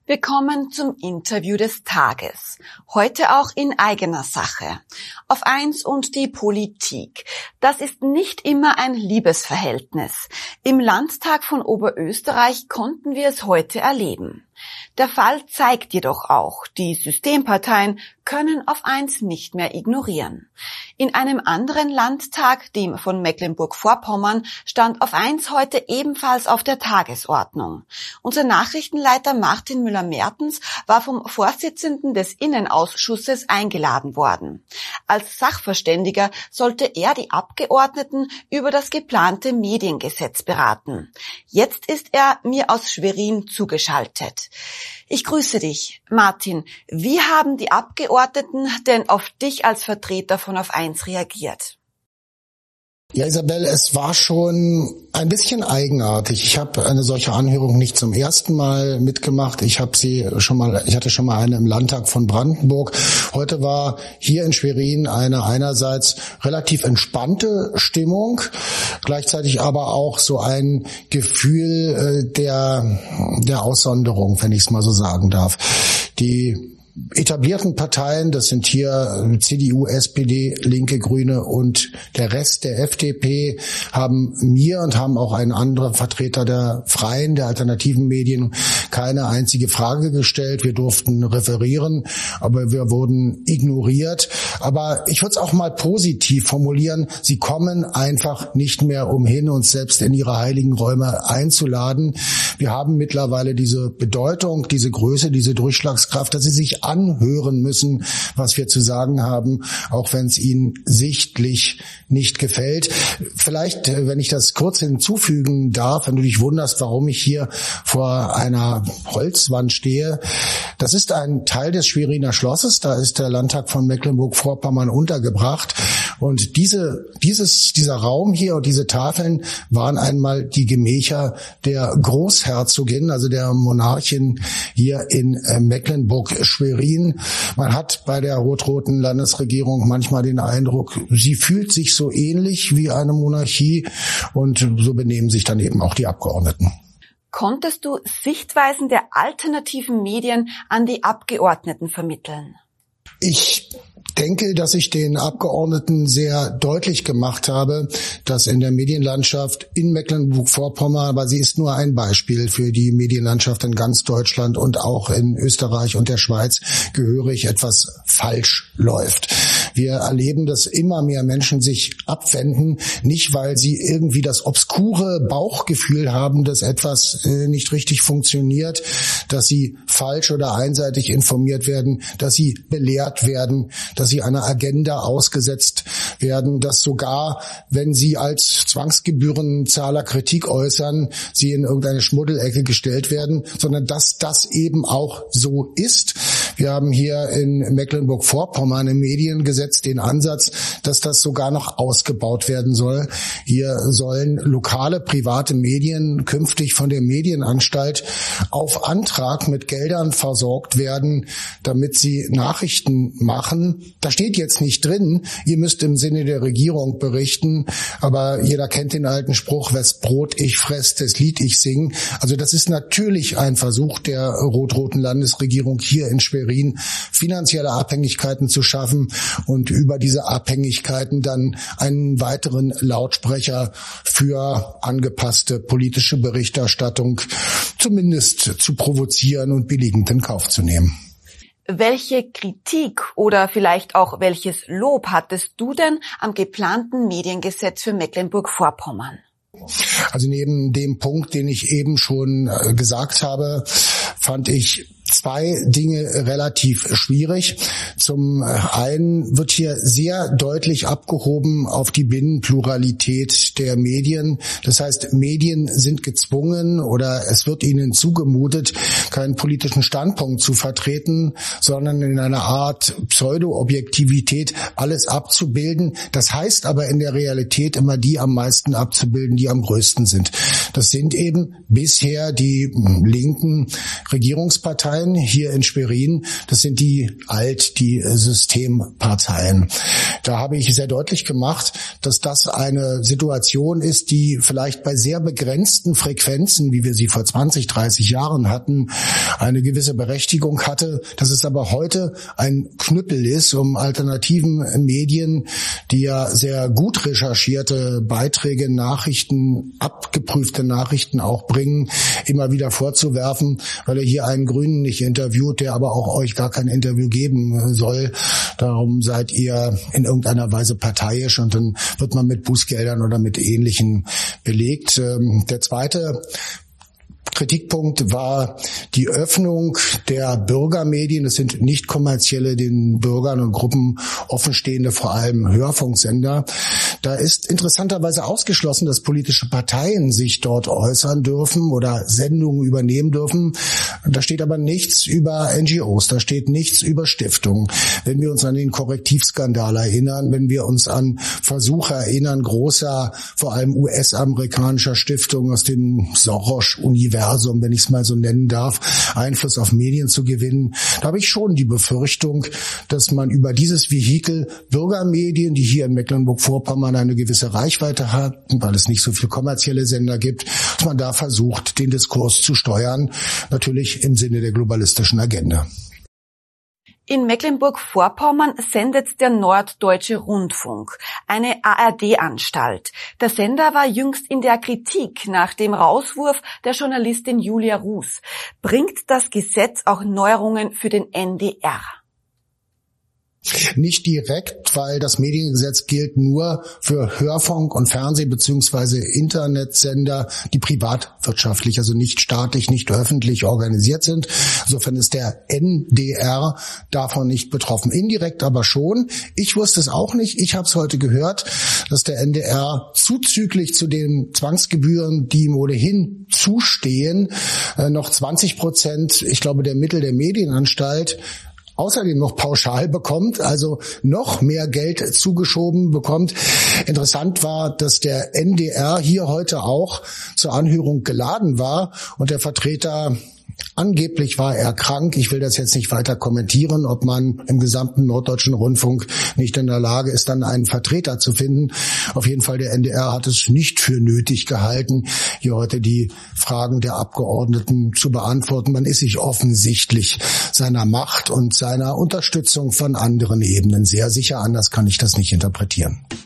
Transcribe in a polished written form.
Wir kommen zum Interview des Tages. Heute auch in eigener Sache. Auf 1 und die Politik. Das ist nicht immer ein Liebesverhältnis. Im Landtag von Oberösterreich konnten wir es heute erleben. Der Fall zeigt jedoch auch, die Systemparteien können auf 1 nicht mehr ignorieren. In einem anderen Landtag, dem von Mecklenburg-Vorpommern, stand auf 1 heute ebenfalls auf der Tagesordnung. Unser Nachrichtenleiter Martin Müller-Mertens war vom Vorsitzenden des Innenausschusses eingeladen worden. Als Sachverständiger sollte er die Abgeordneten über das geplante Mediengesetz beraten. Jetzt ist er mir aus Schwerin zugeschaltet. Ich grüße dich, Martin. Wie haben die Abgeordneten denn auf dich als Vertreter von Auf 1 reagiert? Ja, Isabel, es war schon ein bisschen eigenartig. Ich habe eine solche Anhörung nicht zum ersten Mal mitgemacht. Ich hatte schon mal eine im Landtag von Brandenburg. Heute war hier in Schwerin eine einerseits relativ entspannte Stimmung, gleichzeitig aber auch so ein Gefühl der Aussonderung, wenn ich es mal so sagen darf. Die etablierten Parteien, das sind hier CDU, SPD, Linke, Grüne und der Rest der FDP, haben mir und haben auch einen anderen Vertreter der freien, der alternativen Medien keine einzige Frage gestellt. Wir durften referieren, aber wir wurden ignoriert. Aber ich würde es auch mal positiv formulieren. Sie kommen einfach nicht mehr umhin, uns selbst in ihre heiligen Räume einzuladen. Wir haben mittlerweile diese Bedeutung, diese Größe, diese Durchschlagskraft, dass sie sich anhören müssen, was wir zu sagen haben, auch wenn es ihnen sichtlich nicht gefällt. Vielleicht, wenn ich das kurz hinzufügen darf, wenn du dich wunderst, warum ich hier vor einer Holzwand stehe. Das ist ein Teil des Schweriner Schlosses, da ist der Landtag von Mecklenburg-Vorpommern untergebracht. Und dieser Raum hier und diese Tafeln waren einmal die Gemächer der Großherzogin, also der Monarchin hier in Mecklenburg-Schwerin. Man hat bei der rot-roten Landesregierung manchmal den Eindruck, sie fühlt sich so ähnlich wie eine Monarchie und so benehmen sich dann eben auch die Abgeordneten. Konntest du Sichtweisen der alternativen Medien an die Abgeordneten vermitteln? Ich denke, dass ich den Abgeordneten sehr deutlich gemacht habe, dass in der Medienlandschaft in Mecklenburg-Vorpommern, aber sie ist nur ein Beispiel für die Medienlandschaft in ganz Deutschland und auch in Österreich und der Schweiz, gehörig etwas falsch läuft. Wir erleben, dass immer mehr Menschen sich abwenden, nicht weil sie irgendwie das obskure Bauchgefühl haben, dass etwas nicht richtig funktioniert, dass sie falsch oder einseitig informiert werden, dass sie belehrt werden, dass sie einer Agenda ausgesetzt werden, dass sogar, wenn sie als Zwangsgebührenzahler Kritik äußern, sie in irgendeine Schmuddelecke gestellt werden, sondern dass das eben auch so ist. Wir haben hier in Mecklenburg-Vorpommern im Mediengesetz den Ansatz, dass das sogar noch ausgebaut werden soll. Hier sollen lokale, private Medien künftig von der Medienanstalt auf Antrag mit Geldern versorgt werden, damit sie Nachrichten machen. Da steht jetzt nicht drin, ihr müsst im Sinne der Regierung berichten, aber jeder kennt den alten Spruch, wes Brot ich fress, des Lied ich sing. Also das ist natürlich ein Versuch der rot-roten Landesregierung hier in Schwerin, finanzielle Abhängigkeiten zu schaffen und über diese Abhängigkeiten dann einen weiteren Lautsprecher für angepasste politische Berichterstattung zumindest zu provozieren und billigend in Kauf zu nehmen. Welche Kritik oder vielleicht auch welches Lob hattest du denn am geplanten Mediengesetz für Mecklenburg-Vorpommern? Also neben dem Punkt, den ich eben schon gesagt habe, fand ich 2 Dinge relativ schwierig. Zum einen wird hier sehr deutlich abgehoben auf die Binnenpluralität der Medien. Das heißt, Medien sind gezwungen oder es wird ihnen zugemutet, keinen politischen Standpunkt zu vertreten, sondern in einer Art Pseudo-Objektivität alles abzubilden. Das heißt aber in der Realität immer die am meisten abzubilden, die am größten sind. Das sind eben bisher die linken Regierungsparteien, Parteien hier in Schwerin, das sind die Systemparteien. Da habe ich sehr deutlich gemacht, dass das eine Situation ist, die vielleicht bei sehr begrenzten Frequenzen, wie wir sie vor 20, 30 Jahren hatten, eine gewisse Berechtigung hatte, dass es aber heute ein Knüppel ist, um alternativen Medien, die ja sehr gut recherchierte Beiträge, Nachrichten, abgeprüfte Nachrichten auch bringen, immer wieder vorzuwerfen, weil er hier einen Grünen nicht interviewt, der aber auch euch gar kein Interview geben soll. Darum seid ihr in irgendeiner Weise parteiisch und dann wird man mit Bußgeldern oder mit Ähnlichem belegt. Der zweite Kritikpunkt war die Öffnung der Bürgermedien. Das sind nicht kommerzielle, den Bürgern und Gruppen offenstehende, vor allem Hörfunksender. Da ist interessanterweise ausgeschlossen, dass politische Parteien sich dort äußern dürfen oder Sendungen übernehmen dürfen. Da steht aber nichts über NGOs, da steht nichts über Stiftungen. Wenn wir uns an den Korrektivskandal erinnern, wenn wir uns an Versuche erinnern, großer, vor allem US-amerikanischer Stiftungen aus dem Soros-Universum, wenn ich es mal so nennen darf, Einfluss auf Medien zu gewinnen. Da habe ich schon die Befürchtung, dass man über dieses Vehikel Bürgermedien, die hier in Mecklenburg-Vorpommern eine gewisse Reichweite hatten, weil es nicht so viel kommerzielle Sender gibt, dass man da versucht, den Diskurs zu steuern, natürlich im Sinne der globalistischen Agenda. In Mecklenburg-Vorpommern sendet der Norddeutsche Rundfunk, eine ARD-Anstalt. Der Sender war jüngst in der Kritik nach dem Rauswurf der Journalistin Julia Ruß. Bringt das Gesetz auch Neuerungen für den NDR? Nicht direkt, weil das Mediengesetz gilt nur für Hörfunk und Fernseh- bzw. Internetsender, die privatwirtschaftlich, also nicht staatlich, nicht öffentlich organisiert sind. Insofern ist der NDR davon nicht betroffen. Indirekt aber schon. Ich wusste es auch nicht. Ich habe es heute gehört, dass der NDR zuzüglich zu den Zwangsgebühren, die ihm ohnehin zustehen, noch 20%, ich glaube, der Mittel der Medienanstalt außerdem noch pauschal bekommt, also noch mehr Geld zugeschoben bekommt. Interessant war, dass der NDR hier heute auch zur Anhörung geladen war und der Vertreter, angeblich war er krank. Ich will das jetzt nicht weiter kommentieren, ob man im gesamten Norddeutschen Rundfunk nicht in der Lage ist, dann einen Vertreter zu finden. Auf jeden Fall, der NDR hat es nicht für nötig gehalten, hier heute die Fragen der Abgeordneten zu beantworten. Man ist sich offensichtlich seiner Macht und seiner Unterstützung von anderen Ebenen sehr sicher. Anders kann ich das nicht interpretieren.